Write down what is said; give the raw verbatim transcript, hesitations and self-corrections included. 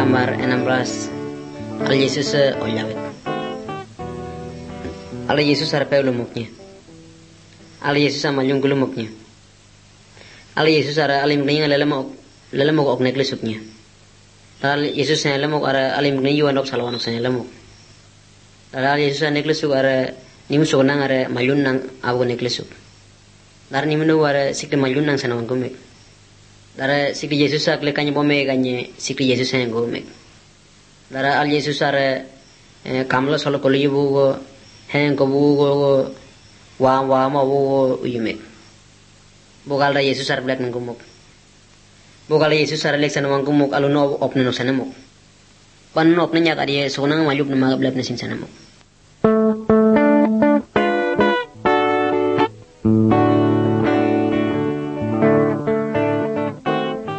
kamar enam belas. Al Yesus olyawet. Al Yesus arpe ulumuknya. Al Yesus amalung gulumuknya. Al Yesus ara alim kini lelemok lelemok ok neklisuknya. Al Yesus yang lelemok ara alim kini yuan ok salawan ok lelemok. Al Yesus yang neklisuk ara nimu sokonang ara malun nang abu neklisuk. Dar nimu nu ara sikle malun nang sanawan kumek. Dar sikle Yesus akle kanye pome kanye sikle Yesus yang kumek. Dar al Yesus ara kamla solo koli yubu go hen ko bu go wa wa ma bu uyumek. Bukal da Yesus ar blek nang kumuk. Bukal Yesus ar lek sanawan kumuk aluno opne no sanamuk. Pan opne nyak adi sokonang maluk na magablap na sin sanamuk.